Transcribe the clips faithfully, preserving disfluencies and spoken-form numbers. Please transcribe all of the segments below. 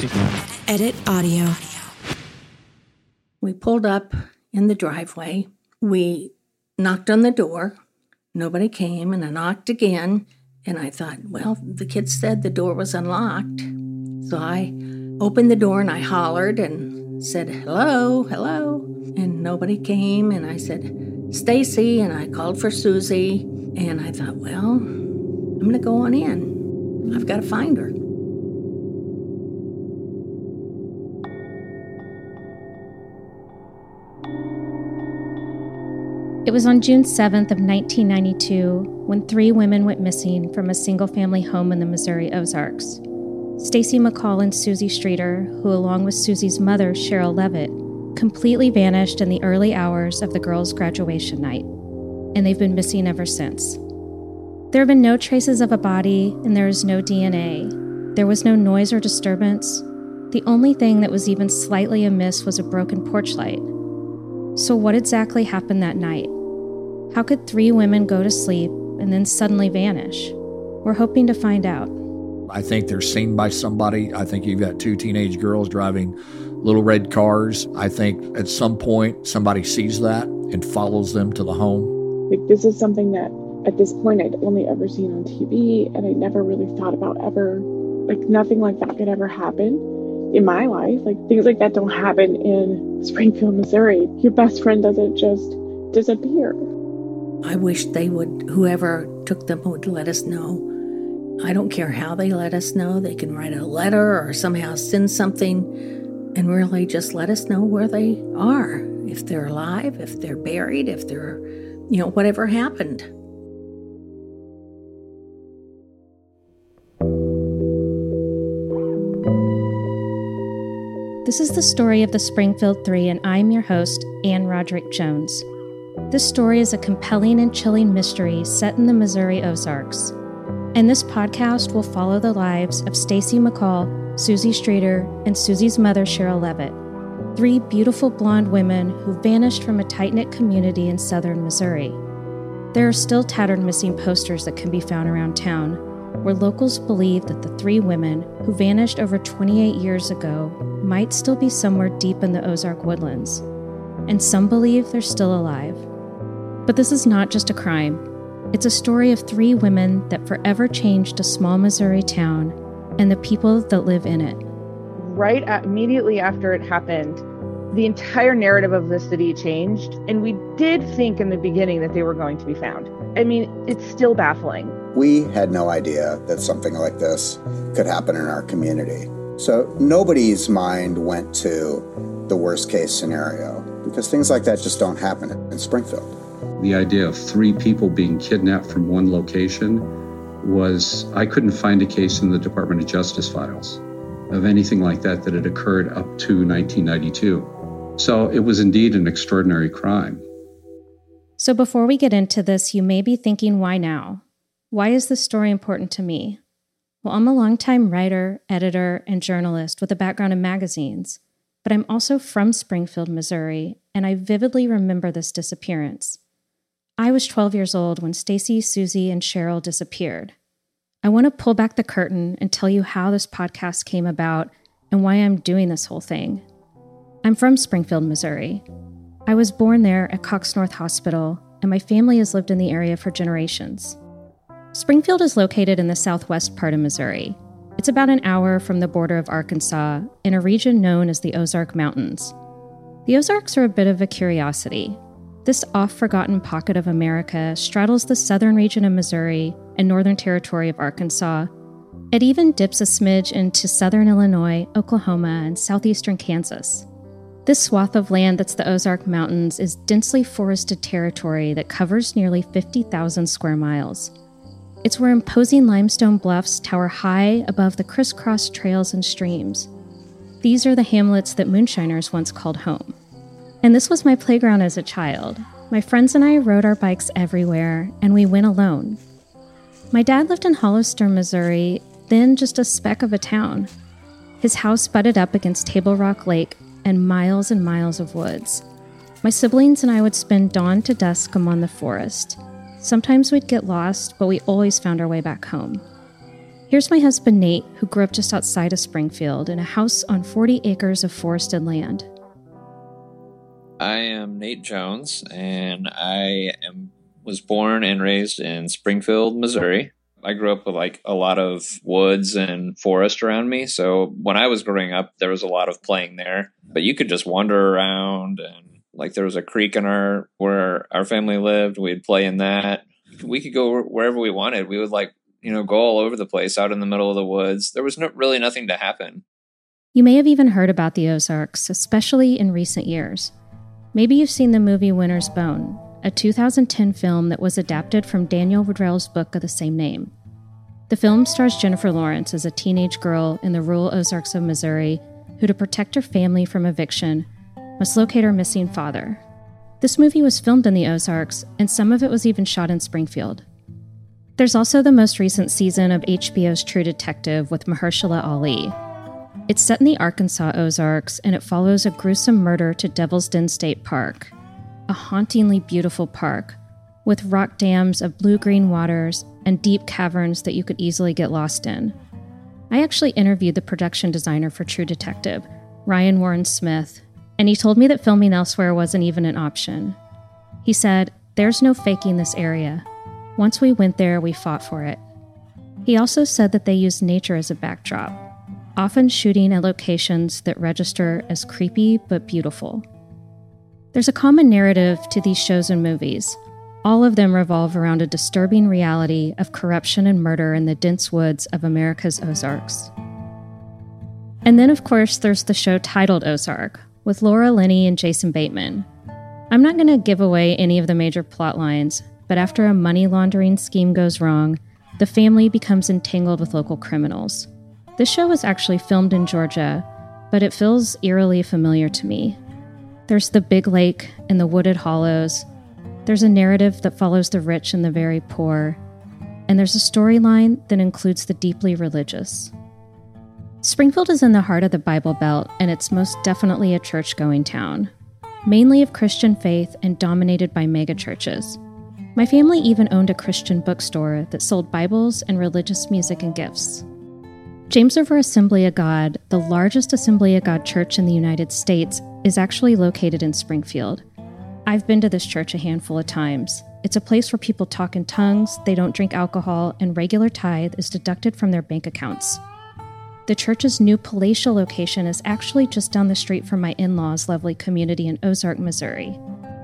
Edit audio. We pulled up in the driveway. We knocked on the door. Nobody came, and I knocked again. And I thought, well, the kids said the door was unlocked. So I opened the door and I hollered and said, hello, hello. And nobody came. And I said, Stacy. And I called for Susie. And I thought, well, I'm going to go on in. I've got to find her. It was on June seventh of nineteen ninety-two when three women went missing from a single-family home in the Missouri Ozarks. Stacy McCall and Susie Streeter, who along with Susie's mother, Cheryl Levitt, completely vanished in the early hours of the girls' graduation night, and they've been missing ever since. There have been no traces of a body, and there is no D N A. There was no noise or disturbance. The only thing that was even slightly amiss was a broken porch light. So what exactly happened that night? How could three women go to sleep and then suddenly vanish? We're hoping to find out. I think they're seen by somebody. I think you've got two teenage girls driving little red cars. I think at some point somebody sees that and follows them to the home. Like, this is something that at this point I'd only ever seen on T V, and I never really thought about ever, like, nothing like that could ever happen in my life. Like, things like that don't happen in Springfield, Missouri. Your best friend doesn't just disappear. I wish they would, whoever took them would let us know. I don't care how they let us know. They can write a letter or somehow send something and really just let us know where they are. If they're alive, if they're buried, if they're, you know, whatever happened. This is the story of the Springfield Three, and I'm your host, Ann Roderick Jones. This story is a compelling and chilling mystery set in the Missouri Ozarks. And this podcast will follow the lives of Stacy McCall, Susie Streeter, and Susie's mother, Cheryl Levitt, three beautiful blonde women who vanished from a tight-knit community in southern Missouri. There are still tattered missing posters that can be found around town, where locals believe that the three women who vanished over twenty-eight years ago might still be somewhere deep in the Ozark woodlands, and some believe they're still alive. But this is not just a crime. It's a story of three women that forever changed a small Missouri town and the people that live in it. Right at, immediately after it happened, the entire narrative of the city changed, and we did think in the beginning that they were going to be found. I mean, it's still baffling. We had no idea that something like this could happen in our community. So nobody's mind went to the worst case scenario, because things like that just don't happen in Springfield. The idea of three people being kidnapped from one location was, I couldn't find a case in the Department of Justice files of anything like that that had occurred up to nineteen ninety-two. So it was indeed an extraordinary crime. So before we get into this, you may be thinking, why now? Why is this story important to me? Well, I'm a longtime writer, editor, and journalist with a background in magazines, but I'm also from Springfield, Missouri, and I vividly remember this disappearance. I was twelve years old when Stacy, Susie, and Cheryl disappeared. I want to pull back the curtain and tell you how this podcast came about and why I'm doing this whole thing. I'm from Springfield, Missouri. I was born there at Cox North Hospital, and my family has lived in the area for generations. Springfield is located in the southwest part of Missouri. It's about an hour from the border of Arkansas in a region known as the Ozark Mountains. The Ozarks are a bit of a curiosity. This oft-forgotten pocket of America straddles the southern region of Missouri and northern territory of Arkansas. It even dips a smidge into southern Illinois, Oklahoma, and southeastern Kansas. This swath of land that's the Ozark Mountains is densely forested territory that covers nearly fifty thousand square miles. It's where imposing limestone bluffs tower high above the crisscrossed trails and streams. These are the hamlets that moonshiners once called home. And this was my playground as a child. My friends and I rode our bikes everywhere, and we went alone. My dad lived in Hollister, Missouri, then just a speck of a town. His house butted up against Table Rock Lake and miles and miles of woods. My siblings and I would spend dawn to dusk among the forest. Sometimes we'd get lost, but we always found our way back home. Here's my husband, Nate, who grew up just outside of Springfield in a house on forty acres of forested land. I am Nate Jones, and I am was born and raised in Springfield, Missouri. I grew up with like a lot of woods and forest around me. So when I was growing up, there was a lot of playing there, but you could just wander around, and like there was a creek in our, where our family lived. We'd play in that. We could go wherever we wanted. We would like, you know, go all over the place out in the middle of the woods. There was no, really nothing to happen. You may have even heard about the Ozarks, especially in recent years. Maybe you've seen the movie Winter's Bone, a two thousand ten film that was adapted from Daniel Woodrell's book of the same name. The film stars Jennifer Lawrence as a teenage girl in the rural Ozarks of Missouri who, to protect her family from eviction, must locate her missing father. This movie was filmed in the Ozarks, and some of it was even shot in Springfield. There's also the most recent season of H B O's True Detective with Mahershala Ali. It's set in the Arkansas Ozarks, and it follows a gruesome murder to Devil's Den State Park, a hauntingly beautiful park with rock dams of blue-green waters and deep caverns that you could easily get lost in. I actually interviewed the production designer for True Detective, Ryan Warren Smith, and he told me that filming elsewhere wasn't even an option. He said, "There's no faking this area. Once we went there, we fought for it." He also said that they used nature as a backdrop, often shooting at locations that register as creepy but beautiful. There's a common narrative to these shows and movies. All of them revolve around a disturbing reality of corruption and murder in the dense woods of America's Ozarks. And then, of course, there's the show titled Ozark, with Laura Linney and Jason Bateman. I'm not going to give away any of the major plot lines, but after a money laundering scheme goes wrong, the family becomes entangled with local criminals. This show was actually filmed in Georgia, but it feels eerily familiar to me. There's the big lake and the wooded hollows. There's a narrative that follows the rich and the very poor. And there's a storyline that includes the deeply religious. Springfield is in the heart of the Bible Belt, and it's most definitely a church-going town, mainly of Christian faith and dominated by megachurches. My family even owned a Christian bookstore that sold Bibles and religious music and gifts. James River Assembly of God, the largest Assembly of God church in the United States, is actually located in Springfield. I've been to this church a handful of times. It's a place where people talk in tongues, they don't drink alcohol, and regular tithe is deducted from their bank accounts. The church's new palatial location is actually just down the street from my in-laws' lovely community in Ozark, Missouri.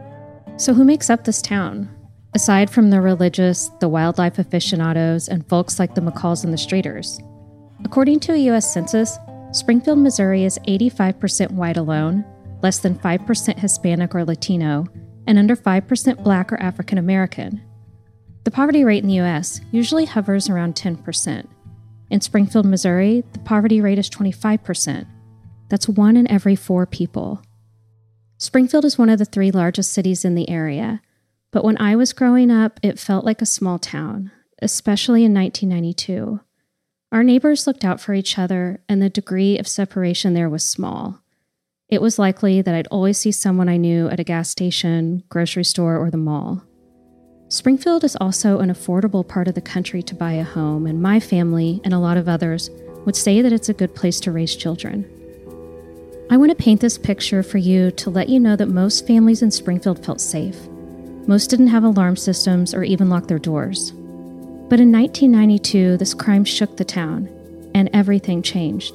So who makes up this town? Aside from the religious, the wildlife aficionados, and folks like the McCalls and the Streeters. According to a U S Census, Springfield, Missouri is eighty-five percent white alone, less than five percent Hispanic or Latino, and under five percent Black or African American. The poverty rate in the U S usually hovers around ten percent. In Springfield, Missouri, the poverty rate is twenty-five percent. That's one in every four people. Springfield is one of the three largest cities in the area, but when I was growing up, it felt like a small town, especially in nineteen ninety-two. Our neighbors looked out for each other, and the degree of separation there was small. It was likely that I'd always see someone I knew at a gas station, grocery store, or the mall. Springfield is also an affordable part of the country to buy a home, and my family, and a lot of others, would say that it's a good place to raise children. I want to paint this picture for you to let you know that most families in Springfield felt safe. Most didn't have alarm systems or even lock their doors. But in nineteen ninety-two, this crime shook the town, and everything changed.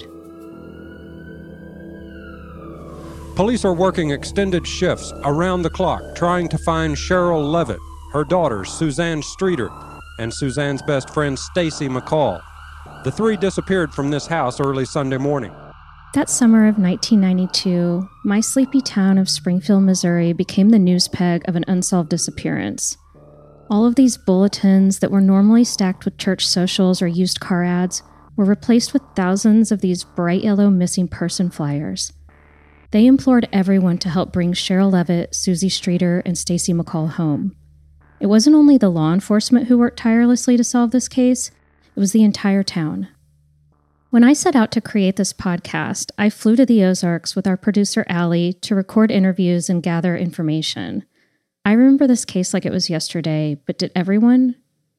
Police are working extended shifts around the clock trying to find Cheryl Levitt, her daughter Suzanne Streeter, and Suzanne's best friend Stacy McCall. The three disappeared from this house early Sunday morning. That summer of nineteen ninety-two, my sleepy town of Springfield, Missouri became the news peg of an unsolved disappearance. All of these bulletins that were normally stacked with church socials or used car ads were replaced with thousands of these bright yellow missing person flyers. They implored everyone to help bring Cheryl Levitt, Susie Streeter, and Stacy McCall home. It wasn't only the law enforcement who worked tirelessly to solve this case, it was the entire town. When I set out to create this podcast, I flew to the Ozarks with our producer Allie to record interviews and gather information. I remember this case like it was yesterday, but did everyone?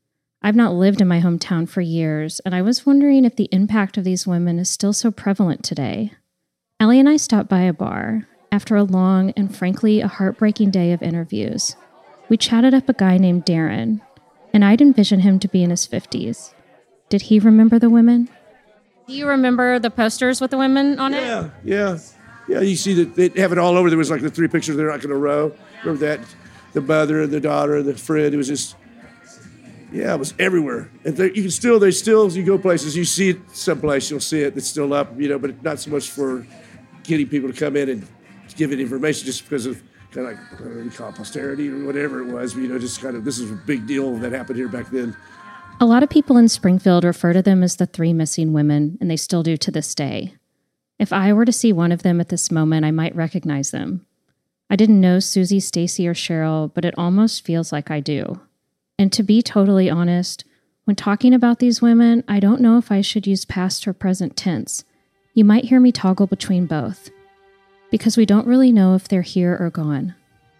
I've not lived in my hometown for years, and I was wondering if the impact of these women is still so prevalent today. Ellie and I stopped by a bar after a long and frankly a heartbreaking day of interviews. We chatted up a guy named Darren, and I'd envisioned him to be in his fifties. Did he remember the women? Do you remember the posters with the women on it? Yeah, yeah. Yeah, you see that they have it all over. There was like the three pictures there, like in a row. Remember that? The mother and the daughter and the friend. It was just, yeah, it was everywhere. And you can still, they still, you go places, you see it someplace, you'll see it. It's still up, you know, but not so much for getting people to come in and give it information just because of kind of like, I don't know, we call it posterity or whatever it was. You know, just kind of, this is a big deal that happened here back then. A lot of people in Springfield refer to them as the three missing women, and they still do to this day. If I were to see one of them at this moment, I might recognize them. I didn't know Susie, Stacy, or Cheryl, but it almost feels like I do. And to be totally honest, when talking about these women, I don't know if I should use past or present tense. You might hear me toggle between both, because we don't really know if they're here or gone.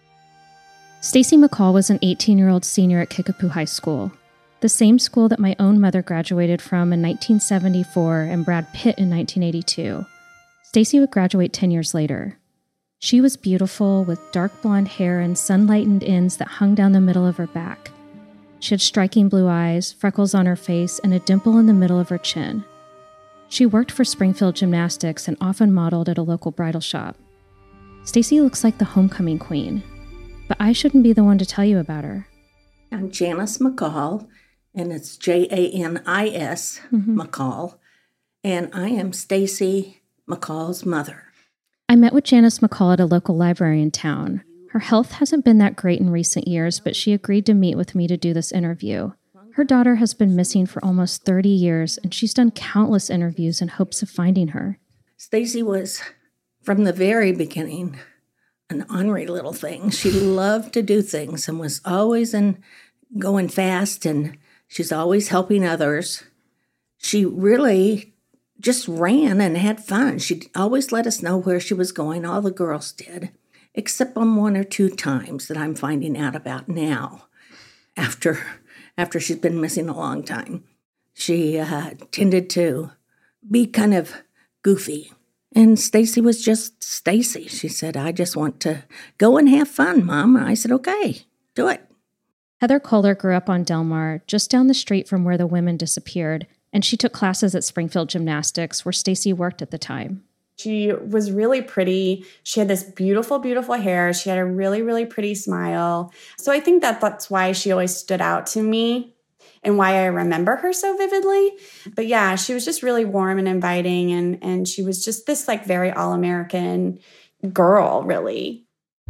Stacy McCall was an eighteen-year-old senior at Kickapoo High School, the same school that my own mother graduated from in nineteen seventy-four and Brad Pitt in nineteen eighty-two. Stacy would graduate ten years later. She was beautiful, with dark blonde hair and sun-lightened ends that hung down the middle of her back. She had striking blue eyes, freckles on her face, and a dimple in the middle of her chin. She worked for Springfield Gymnastics and often modeled at a local bridal shop. Stacy looks like the homecoming queen, but I shouldn't be the one to tell you about her. I'm Janice McCall, and it's J A N I S mm-hmm. McCall, and I am Stacy McCall's mother. I met with Janice McCall at a local library in town. Her health hasn't been that great in recent years, but she agreed to meet with me to do this interview. Her daughter has been missing for almost thirty years, and she's done countless interviews in hopes of finding her. Stacy was, from the very beginning, an ornery little thing. She loved to do things and was always in going fast, and she's always helping others. She really just ran and had fun. She always let us know where she was going. All the girls did, except on one or two times that I'm finding out about now, after after she's been missing a long time. She uh, tended to be kind of goofy. And Stacy was just Stacy. She said, I just want to go and have fun, Mom. And I said, okay, do it. Heather Kohler grew up on Delmar, just down the street from where the women disappeared, and she took classes at Springfield Gymnastics, where Stacy worked at the time. She was really pretty. She had this beautiful, beautiful hair. She had a really, really pretty smile. So I think that that's why she always stood out to me and why I remember her so vividly. But yeah, she was just really warm and inviting, and, and she was just this like very all-American girl, really.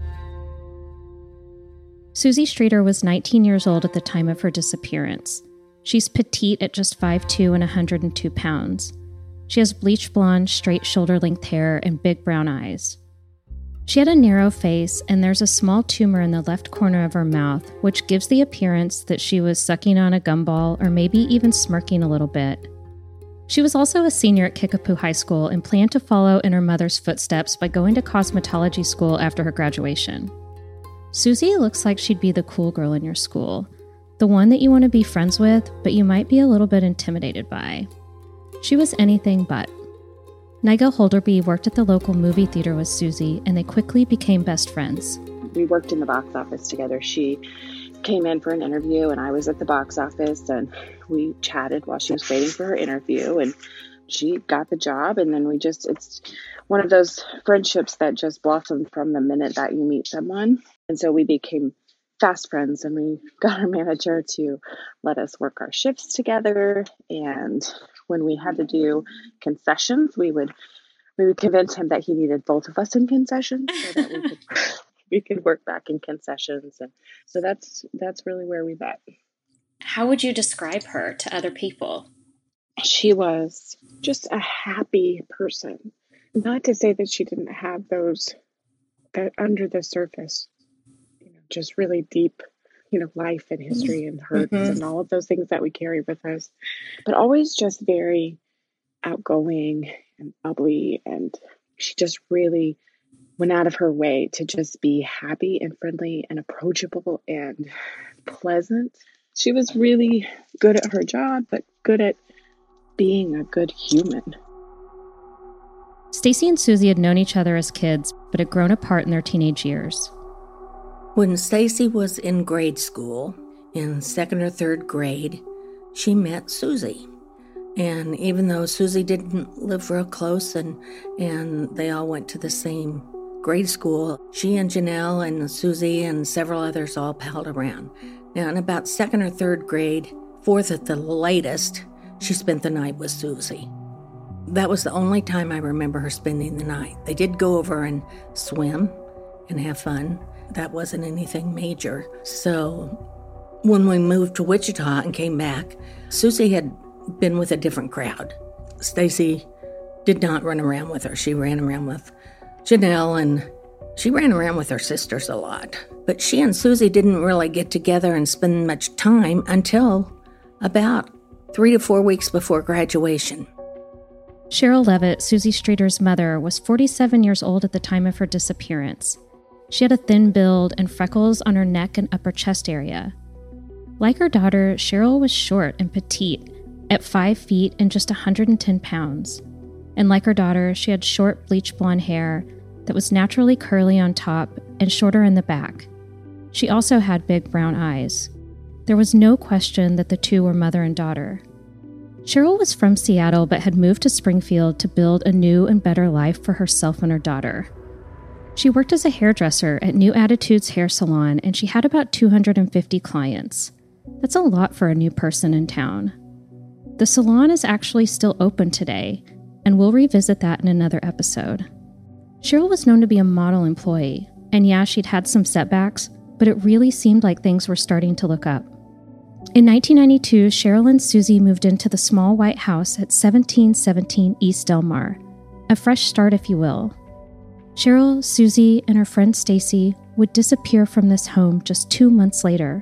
Susie Streeter was nineteen years old at the time of her disappearance. She's petite at just five foot two and one hundred two pounds. She has bleach blonde, straight shoulder-length hair and big brown eyes. She had a narrow face, and there's a small tumor in the left corner of her mouth, which gives the appearance that she was sucking on a gumball or maybe even smirking a little bit. She was also a senior at Kickapoo High School and planned to follow in her mother's footsteps by going to cosmetology school after her graduation. Susie looks like she'd be the cool girl in your school, the one that you want to be friends with, but you might be a little bit intimidated by. She was anything but. Nigel Holderby worked at the local movie theater with Susie, and they quickly became best friends. We worked in the box office together. She came in for an interview, and I was at the box office, and we chatted while she was waiting for her interview, and she got the job, and then we just, it's one of those friendships that just blossomed from the minute that you meet someone. And so we became fast friends, and we got our manager to let us work our shifts together. And when we had to do concessions, we would we would convince him that he needed both of us in concessions so that we could we could work back in concessions. And so that's that's really where we met. How would you describe her to other people? She was just a happy person. Not to say that she didn't have those that under the surface, you know, just really deep, you know, life and history and hurts mm-hmm. and all of those things that we carry with us, but always just very outgoing and bubbly. And she just really went out of her way to just be happy and friendly and approachable and pleasant. She was really good at her job, but good at being a good human. Stacy and Susie had known each other as kids, but had grown apart in their teenage years. When Stacy was in grade school, in second or third grade, she met Susie. And even though Susie didn't live real close and, and they all went to the same grade school, she and Janelle and Susie and several others all palled around. Now, in about second or third grade, fourth at the latest, she spent the night with Susie. That was the only time I remember her spending the night. They did go over and swim and have fun. That wasn't anything major. So when we moved to Wichita and came back, Susie had been with a different crowd. Stacy did not run around with her. She ran around with Janelle, and she ran around with her sisters a lot. But she and Susie didn't really get together and spend much time until about three to four weeks before graduation. Cheryl Levitt, Susie Streeter's mother, was forty-seven years old at the time of her disappearance. She had a thin build and freckles on her neck and upper chest area. Like her daughter, Cheryl was short and petite, at five feet and just one hundred ten pounds. And like her daughter, she had short bleach blonde hair that was naturally curly on top and shorter in the back. She also had big brown eyes. There was no question that the two were mother and daughter. Cheryl was from Seattle but had moved to Springfield to build a new and better life for herself and her daughter. She worked as a hairdresser at New Attitudes Hair Salon, and she had about two hundred fifty clients. That's a lot for a new person in town. The salon is actually still open today, and we'll revisit that in another episode. Cheryl was known to be a model employee, and yeah, she'd had some setbacks, but it really seemed like things were starting to look up. In nineteen ninety-two, Cheryl and Susie moved into the small white house at seventeen seventeen East Delmar, a fresh start, if you will. Cheryl, Susie, and her friend Stacy would disappear from this home just two months later.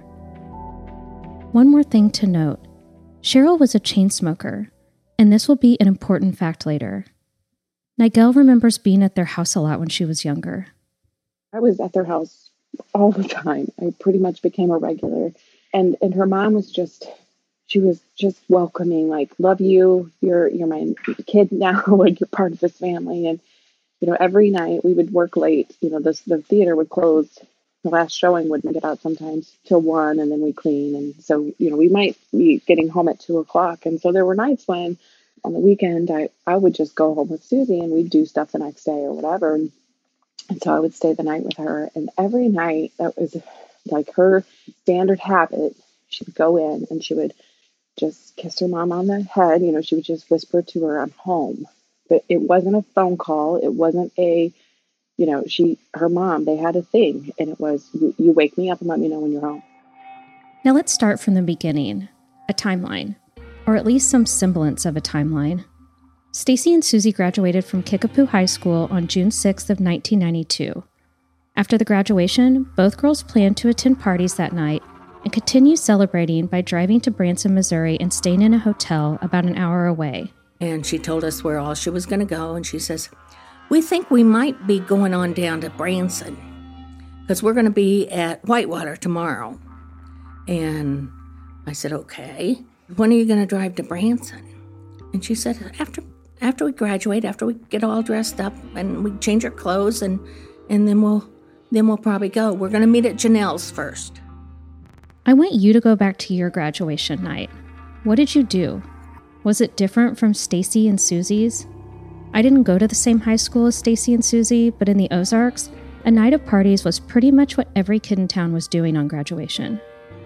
One more thing to note. Cheryl was a chain smoker, and this will be an important fact later. Nigel remembers being at their house a lot when she was younger. I was at their house all the time. I pretty much became a regular. And and her mom was just, she was just welcoming, like, love you, you're you're my kid now, like, you're part of this family. And, you know, every night we would work late. You know, this, the theater would close. The last showing wouldn't get out sometimes till one, and then we clean. And so, you know, we might be getting home at two o'clock. And so there were nights when on the weekend, I, I would just go home with Susie and we'd do stuff the next day or whatever. And, and so I would stay the night with her. And every night, that was like her standard habit. She would go in and she would just kiss her mom on the head. You know, she would just whisper to her, I'm home. But it wasn't a phone call. It wasn't a, you know, she, her mom, they had a thing. And it was, you, you wake me up and let me know when you're home. Now let's start from the beginning, a timeline, or at least some semblance of a timeline. Stacy and Susie graduated from Kickapoo High School on June sixth of nineteen ninety-two. After the graduation, both girls planned to attend parties that night and continue celebrating by driving to Branson, Missouri and staying in a hotel about an hour away. And she told us where all she was going to go, and she says, we think we might be going on down to Branson because we're going to be at Whitewater tomorrow. And I said, okay, when are you going to drive to Branson? And she said, after after we graduate, after we get all dressed up and we change our clothes, and and then we'll then we'll probably go. We're going to meet at Janelle's first. I want you to go back to your graduation night. What did you do? Was it different from Stacy and Susie's? I didn't go to the same high school as Stacy and Susie, but in the Ozarks, a night of parties was pretty much what every kid in town was doing on graduation.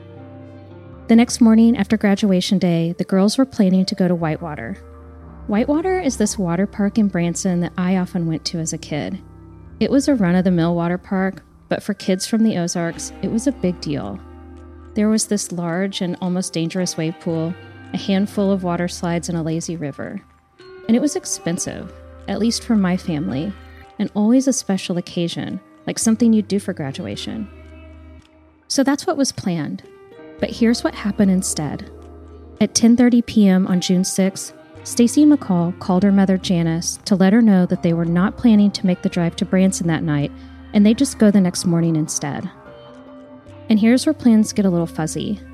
The next morning after graduation day, the girls were planning to go to Whitewater. Whitewater is this water park in Branson that I often went to as a kid. It was a run-of-the-mill water park, but for kids from the Ozarks, it was a big deal. There was this large and almost dangerous wave pool, a handful of water slides, and a lazy river. And it was expensive, at least for my family, and always a special occasion, like something you'd do for graduation. So that's what was planned. But here's what happened instead. At ten thirty p.m. on June sixth, Stacy McCall called her mother Janice to let her know that they were not planning to make the drive to Branson that night, and they'd just go the next morning instead. And here's where plans get a little fuzzy.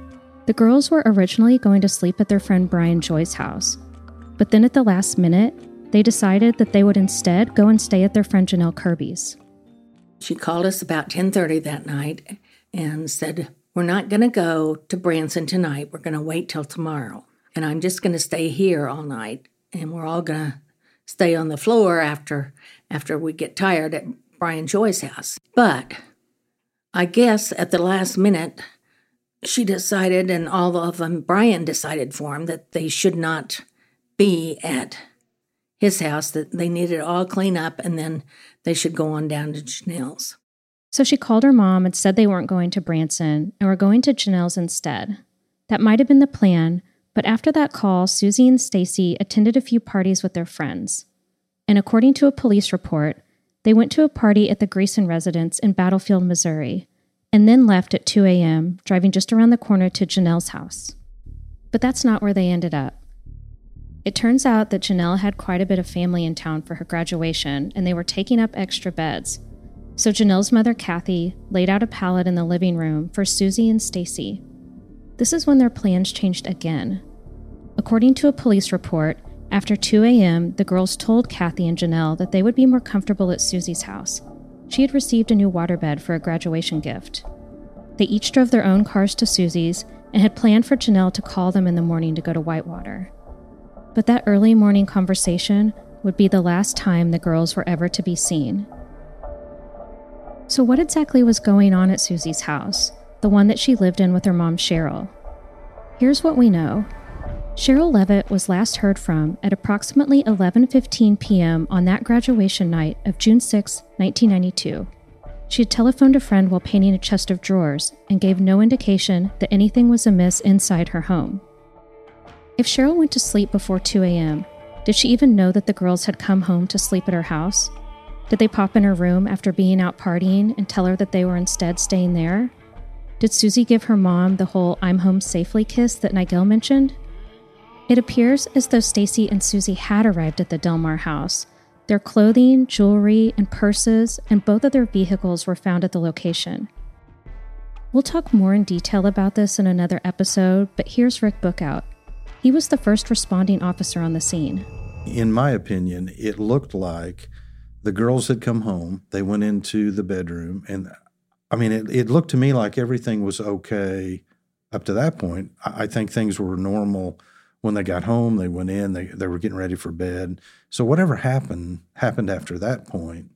The girls were originally going to sleep at their friend Brian Joy's house, but then at the last minute, they decided that they would instead go and stay at their friend Janelle Kirby's. She called us about ten thirty that night and said, we're not going to go to Branson tonight. We're going to wait till tomorrow. And I'm just going to stay here all night. And we're all going to stay on the floor after after we get tired at Brian Joy's house. But I guess at the last minute, she decided, and all of them, Brian decided for him, that they should not be at his house, that they needed it all clean up, and then they should go on down to Janelle's. So she called her mom and said they weren't going to Branson and were going to Janelle's instead. That might have been the plan, but after that call, Susie and Stacy attended a few parties with their friends. And according to a police report, they went to a party at the Greason residence in Battlefield, Missouri, and then left at two a.m., driving just around the corner to Janelle's house. But that's not where they ended up. It turns out that Janelle had quite a bit of family in town for her graduation, and they were taking up extra beds. So Janelle's mother, Kathy, laid out a pallet in the living room for Susie and Stacy. This is when their plans changed again. According to a police report, after two a.m., the girls told Kathy and Janelle that they would be more comfortable at Susie's house. She had received a new waterbed for a graduation gift. They each drove their own cars to Susie's and had planned for Janelle to call them in the morning to go to Whitewater. But that early morning conversation would be the last time the girls were ever to be seen. So what exactly was going on at Susie's house, the one that she lived in with her mom, Cheryl? Here's what we know. Cheryl Levitt was last heard from at approximately eleven fifteen p.m. on that graduation night of June sixth, nineteen ninety-two. She had telephoned a friend while painting a chest of drawers and gave no indication that anything was amiss inside her home. If Cheryl went to sleep before two a.m., did she even know that the girls had come home to sleep at her house? Did they pop in her room after being out partying and tell her that they were instead staying there? Did Susie give her mom the whole "I'm home safely" kiss that Nigel mentioned? It appears as though Stacy and Susie had arrived at the Delmar house. Their clothing, jewelry, and purses, and both of their vehicles were found at the location. We'll talk more in detail about this in another episode, but here's Rick Bookout. He was the first responding officer on the scene. In my opinion, it looked like the girls had come home, they went into the bedroom, and I mean, it, it looked to me like everything was okay up to that point. I, I think things were normal when they got home. They went in, they, they were getting ready for bed. So whatever happened, happened after that point.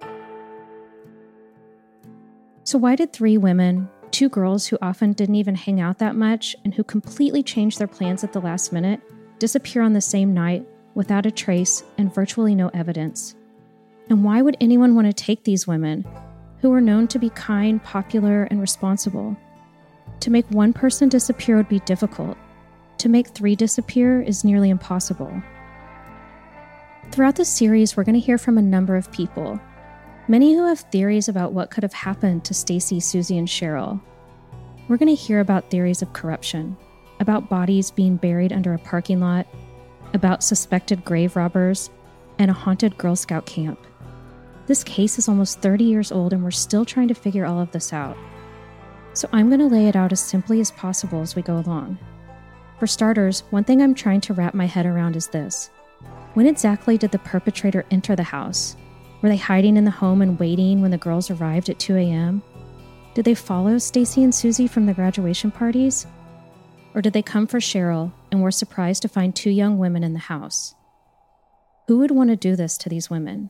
So why did three women, two girls who often didn't even hang out that much and who completely changed their plans at the last minute, disappear on the same night without a trace and virtually no evidence? And why would anyone want to take these women, who were known to be kind, popular, and responsible? To make one person disappear would be difficult. To make three disappear is nearly impossible. Throughout this series, we're going to hear from a number of people, many who have theories about what could have happened to Stacy, Susie, and Cheryl. We're going to hear about theories of corruption, about bodies being buried under a parking lot, about suspected grave robbers, and a haunted Girl Scout camp. This case is almost thirty years old and we're still trying to figure all of this out. So I'm going to lay it out as simply as possible as we go along. For starters, one thing I'm trying to wrap my head around is this. When exactly did the perpetrator enter the house? Were they hiding in the home and waiting when the girls arrived at two a.m.? Did they follow Stacy and Susie from the graduation parties? Or did they come for Cheryl and were surprised to find two young women in the house? Who would want to do this to these women?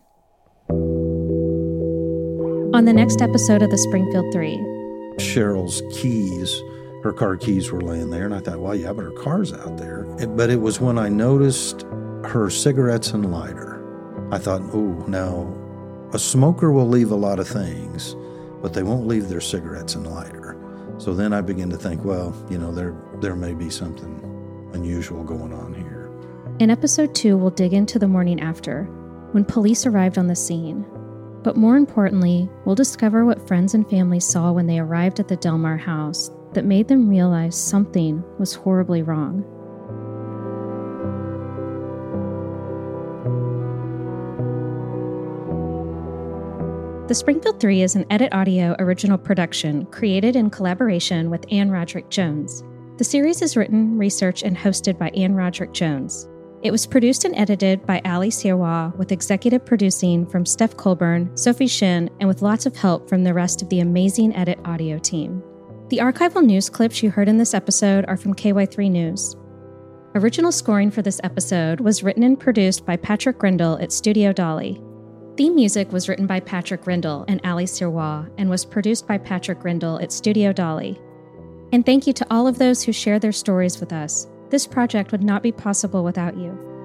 On the next episode of the Springfield Three. Cheryl's keys, her car keys were laying there, and I thought, well, yeah, but her car's out there. It, but it was when I noticed her cigarettes and lighter. I thought, oh, now, a smoker will leave a lot of things, but they won't leave their cigarettes and lighter. So then I began to think, well, you know, there there may be something unusual going on here. In episode two, we'll dig into the morning after, when police arrived on the scene. But more importantly, we'll discover what friends and family saw when they arrived at the Delmar house that made them realize something was horribly wrong. The Springfield Three is an Edit Audio original production created in collaboration with Ann Roderick Jones. The series is written, researched, and hosted by Ann Roderick Jones. It was produced and edited by Ali Sirois, with executive producing from Steph Colburn, Sophie Shin, and with lots of help from the rest of the amazing Edit Audio team. The archival news clips you heard in this episode are from K Y three News. Original scoring for this episode was written and produced by Patrick Grindle at Studio Dolly. Theme music was written by Patrick Grindle and Ali Sirois and was produced by Patrick Grindle at Studio Dolly. And thank you to all of those who share their stories with us. This project would not be possible without you.